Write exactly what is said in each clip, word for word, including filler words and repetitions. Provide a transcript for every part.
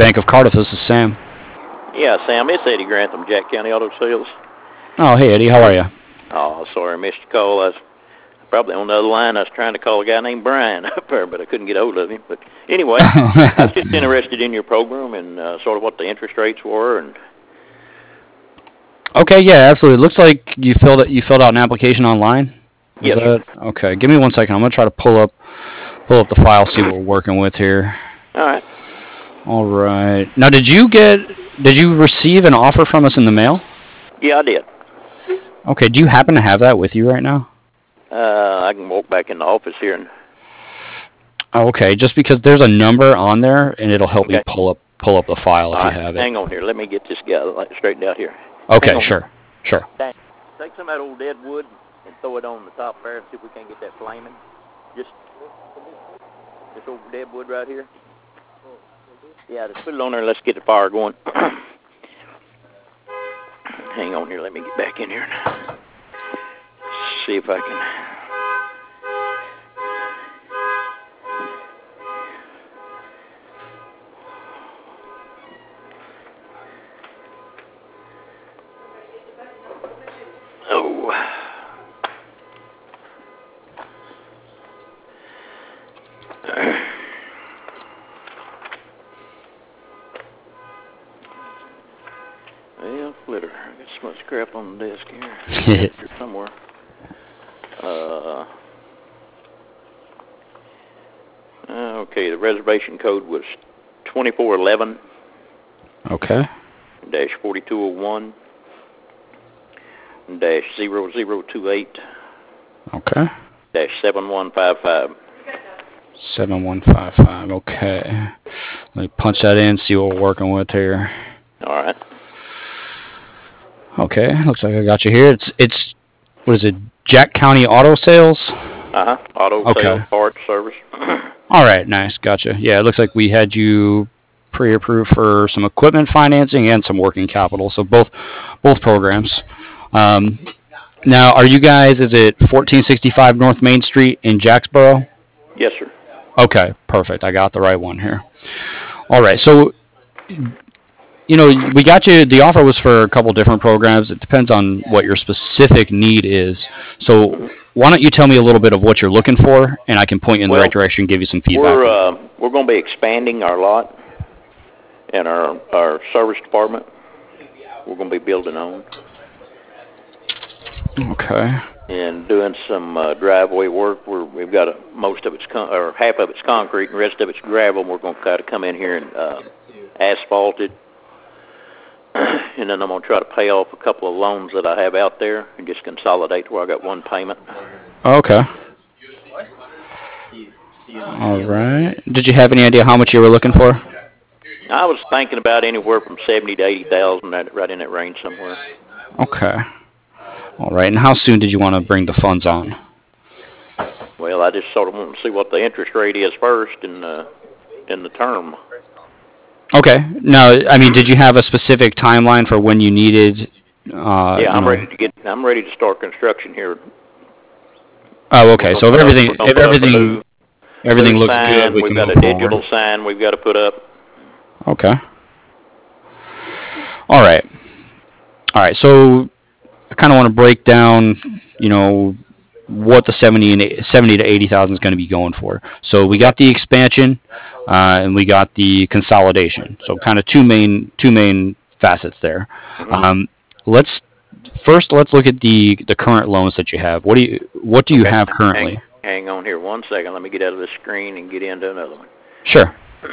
Bank of Cardiff. This is Sam. Yeah, Sam, it's Eddie Grantham, Jack County Auto Sales. Oh, hey, Eddie. How are you? Oh, sorry, I missed your call. I was probably on the other line. I was trying to call a guy named Brian up there, but I couldn't get hold of him. But anyway, I was just interested in your program and uh, sort of what the interest rates were. And Okay, yeah, absolutely. It looks like you filled it, you filled out an application online. Is yes, that, okay, give me one second. I'm gonna try to pull up pull up the file, see what we're working with here. All right. All right. Now, did you get did you receive an offer from us in the mail? Yeah, I did. Okay. Do you happen to have that with you right now? Uh, I can walk back in the office here and. Oh, okay. Just because there's a number on there, and it'll help Okay. me pull up pull up the file if All you right, have it. hang on here. Let me get this guy like, straightened out here. Okay. Sure. Sure. Dang. Take some of that old dead wood and throw it on the top there and see if we can't get that flaming. Just this old dead wood right here. Yeah, just put it on there and let's get the fire going. Hang on here. Let me get back in here and see if I can. Oh. Well, flitter. I got so much crap on the desk here. Here somewhere. Uh, okay, the reservation code was twenty-four eleven Okay. dash forty-two oh one dash zero zero two eight Okay. dash seven one five five. seven one five five. Okay. Let me punch that in, see what we're working with here. All right. Okay. Looks like I got you here. It's, it's what is it, Jack County Auto Sales? Uh-huh. Auto Okay. sales, parts, service. All right. Nice. Gotcha. Yeah, it looks like we had you pre-approved for some equipment financing and some working capital, so both both programs. Um, now, are you guys, is it fourteen sixty-five North Main Street in Jacksboro? Yes, sir. Okay, perfect. I got the right one here. All right, so, you know, we got you, the offer was for a couple different programs. It depends on what your specific need is. So why don't you tell me a little bit of what you're looking for, and I can point you in the Well, right direction and give you some feedback. We're uh, we're going to be expanding our lot and our our service department. We're going to be building on Okay. and doing some uh, driveway work. We're, we've got a, most of it's con- or half of it's concrete and the rest of it's gravel. We're going to kind of come in here and uh, asphalt it. And then I'm going to try to pay off a couple of loans that I have out there and just consolidate where I got one payment. Okay. All right. Did you have any idea how much you were looking for? I was thinking about anywhere from seventy to eighty thousand, right in that range somewhere. Okay. All right. And how soon did you want to bring the funds on? Well, I just sort of want to see what the interest rate is first in the in the term. Okay. Now, I mean, did you have a specific timeline for when you needed? Uh, yeah, I'm you know... ready to get. I'm ready to start construction here. Oh, okay. So if everything, if everything, everything looks good, we we've can got move a forward. digital sign we've got to put up. Okay. All right. All right. So I kind of want to break down, you know, what the seventy and seventy to eighty thousand is going to be going for. So we got the expansion, uh, and we got the consolidation. So kind of two main two main facets there. Mm-hmm. Um, let's first let's look at the the current loans that you have. What do you what do you okay. have currently? Hang, hang on here one second. Let me get out of the screen and get into another one. Sure.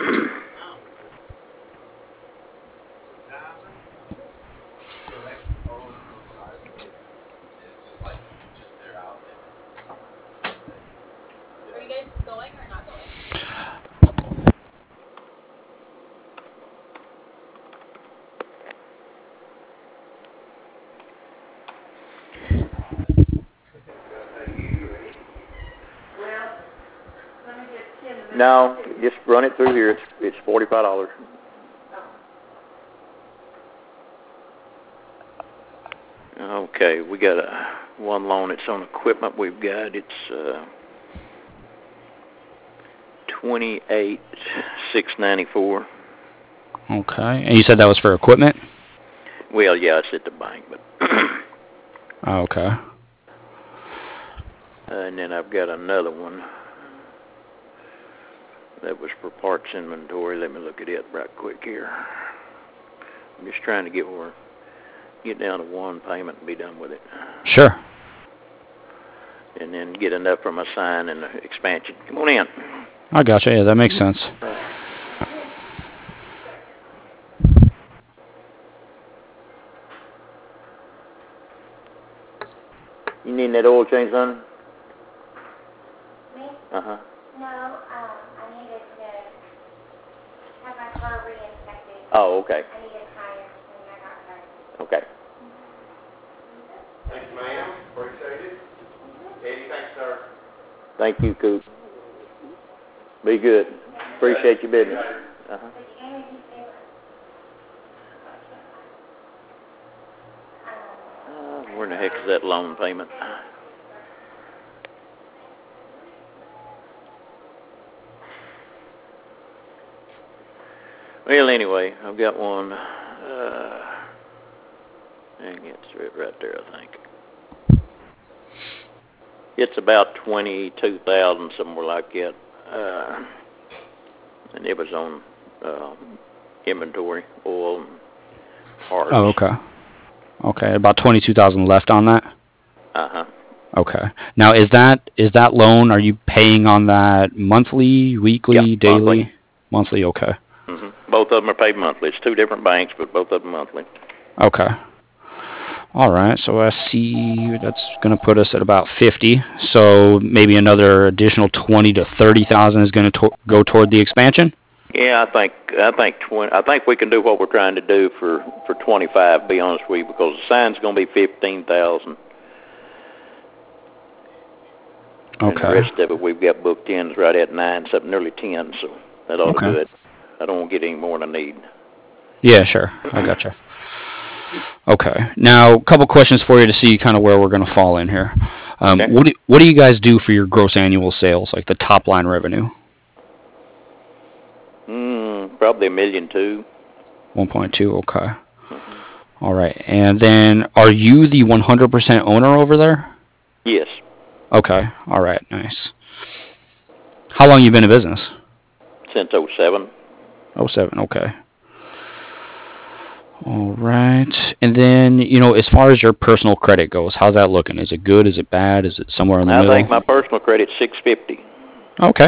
No, just run it through here. It's it's forty-five dollars. Okay, we got a one loan. It's on equipment. We've got it's uh, twenty-eight six ninety-four. Okay. And you said that was for equipment? Well, yeah, it's at the bank, but. Oh, okay. And then I've got another one that was for parts inventory. Let me look at it right quick here. I'm just trying to get where, get down to one payment and be done with it. Sure. And then get enough for my sign and the expansion. Come on in. I gotcha. Yeah, that makes sense. You need that oil change, son? Me? Uh-huh. No, um, I needed to have my car re-inspected. Oh, okay. I needed tires when I got there. Okay. Thank you, ma'am. Appreciate it. Eddie, thanks, sir. Thank you, Coop. Be good. Appreciate your business. Uh-huh. But you gave me these papers. Um, Uh, where in the heck is that loan payment? Well, anyway, I've got one. Uh, and it's right there, I think. It's about twenty-two thousand, somewhere like that. Uh, and it was on uh, inventory, oil, and parts. Oh, okay. Okay, about twenty-two thousand left on that? Uh-huh. Okay. Now, is that is that loan, are you paying on that monthly, weekly, Yeah, daily? monthly. Monthly, okay. hmm Both of them are paid monthly. It's two different banks, but both of them monthly. Okay. All right, so I see that's going to put us at about fifty. So maybe another additional twenty to thirty thousand is going to to- go toward the expansion? Yeah, I think I think twenty. I think we can do what we're trying to do for for twenty-five. To be honest with you, because the sign's going to be fifteen thousand. And the Okay. rest of it we've got booked in is right at nine, something nearly ten. So that ought Okay. to do it. I don't want to get any more than I need. Yeah, sure. I gotcha. Okay. Now, a couple questions for you to see kind of where we're going to fall in here. Um, Okay. What do, what do you guys do for your gross annual sales, like the top line revenue? Mm, probably a million two. one point two, okay. All right. And then are you the one hundred percent owner over there? Yes, Okay. All right. Nice. How long you been in business? since oh seven. oh seven, okay. All right. And then, you know, as far as your personal credit goes, how's that looking? Is it good? Is it bad? Is it somewhere in the I middle? think my personal credit's six fifty. Okay.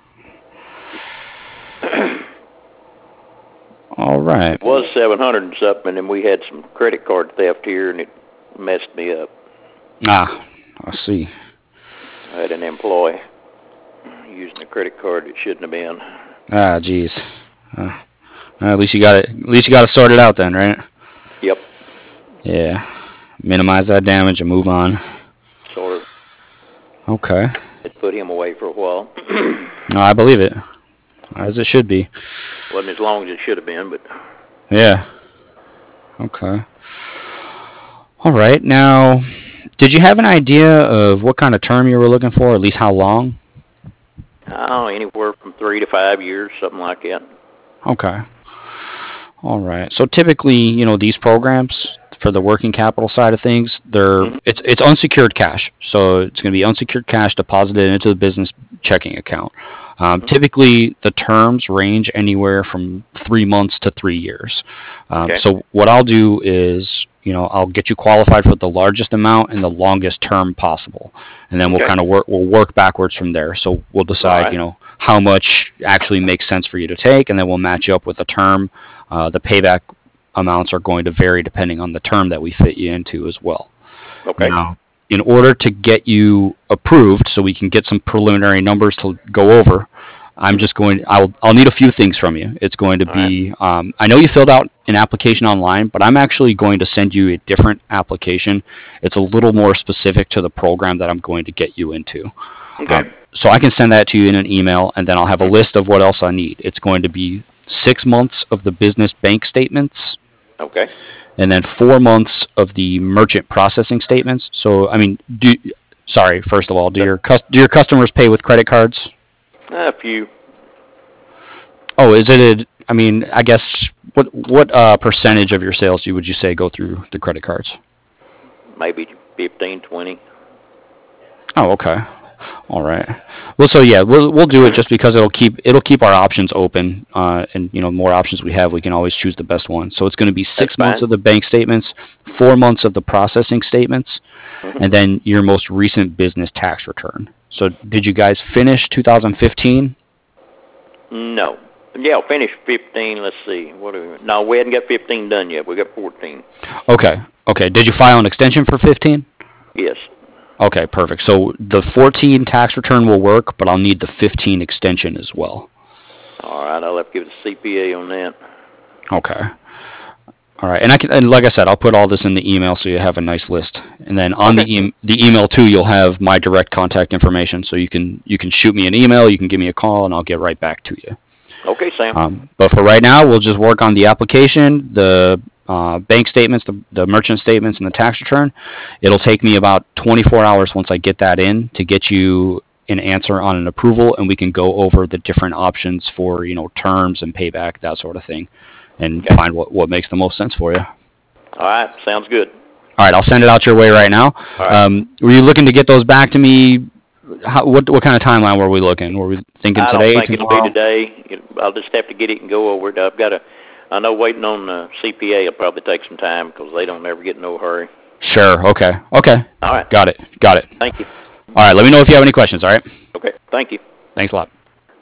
All right. It was seven hundred and something, and we had some credit card theft here, and it messed me up. Ah, I see. I had an employee using a credit card that shouldn't have been. Ah, jeez. Uh, at least you got it. At least you got it sorted out then, right? Yep, Yeah. Minimize that damage and move on. sort of. Okay. It put him away for a while. No, I believe it. As it should be. Wasn't as long as it should have been, but Yeah. Okay. All right. Now, did you have an idea of what kind of term you were looking for, or at least how long? I don't know, anywhere from three to five years, something like that. Okay. All right. So typically, you know, these programs for the working capital side of things, they're Mhm. it's it's unsecured cash. So it's going to be unsecured cash deposited into the business checking account. Um, Mhm. Typically, the terms range anywhere from three months to three years. Um, Okay. So what I'll do is, you know, I'll get you qualified for the largest amount and the longest term possible, and then we'll Okay. kind of work we'll work backwards from there. So we'll decide, Alright. you know, how much actually makes sense for you to take, and then we'll match you up with a term. Uh, the payback amounts are going to vary depending on the term that we fit you into as well. Okay. Now, in order to get you approved, so we can get some preliminary numbers to go over, I'm just going. I'll I'll need a few things from you. It's going to be. Um, I know you filled out an application online, but I'm actually going to send you a different application. It's a little more specific to the program that I'm going to get you into. Okay. Um, so I can send that to you in an email, and then I'll have a list of what else I need. It's going to be six months of the business bank statements, Okay. and then four months of the merchant processing statements. So, I mean, do sorry, first of all, do your cus- do your customers pay with credit cards? A few. Oh, is it a I mean, I guess what what uh, percentage of your sales do would you say go through the credit cards? Maybe fifteen, twenty. Oh, okay. All right. Well, so yeah, we'll we'll do it just because it'll keep it'll keep our options open, uh, and you know, more options we have, we can always choose the best one. So it's going to be six That's months fine. of the bank statements, four months of the processing statements, Mhm. and then your most recent business tax return. So did you guys finish two thousand fifteen? No. Yeah, finish fifteen. Let's see. What do we, no, we hadn't got fifteen done yet. We got fourteen. Okay. Okay. Did you file an extension for fifteen? Yes. Okay, perfect. So the fourteen tax return will work, but I'll need the fifteen extension as well. All right. I'll have to give the C P A on that. Okay. All right, and I can, and like I said, I'll put all this in the email so you have a nice list. And then on Okay. the e- the email too, you'll have my direct contact information, so you can you can shoot me an email, you can give me a call, and I'll get right back to you. Okay, Sam. Um, but for right now, we'll just work on the application, the uh, bank statements, the, the merchant statements, and the tax return. It'll take me about twenty-four hours once I get that in to get you an answer on an approval, and we can go over the different options for, you know, terms and payback, that sort of thing, and Okay. find what, what makes the most sense for you. All right. Sounds good. All right, I'll send it out your way right now. All right. Um, were you looking to get those back to me? How, what what kind of timeline were we looking? Were we thinking I don't today, think it'll tomorrow? be today. It, I'll just have to get it and go over it. I've got to. I know waiting on the C P A will probably take some time because they don't ever get in no hurry. Sure. Okay. Okay. All right. Got it. Got it. Thank you. All right. Let me know if you have any questions. All right. Okay. Thank you. Thanks a lot.